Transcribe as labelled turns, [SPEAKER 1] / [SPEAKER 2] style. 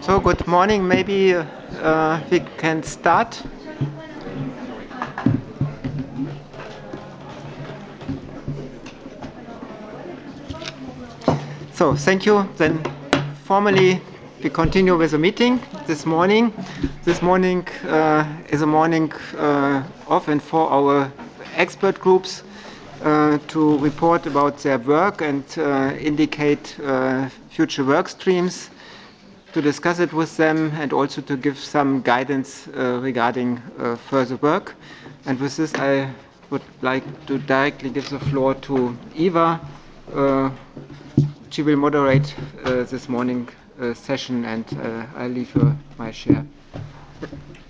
[SPEAKER 1] So, good morning. Maybe we can start. So, thank you. Then, formally, we continue with the meeting this morning. This morning is a morning of and for our expert groups to report about their work and indicate future work streams, to discuss it with them and also to give some guidance regarding further work. And with this, I would like to directly give the floor to Eva. She will moderate this morning session, and I'll leave her my share.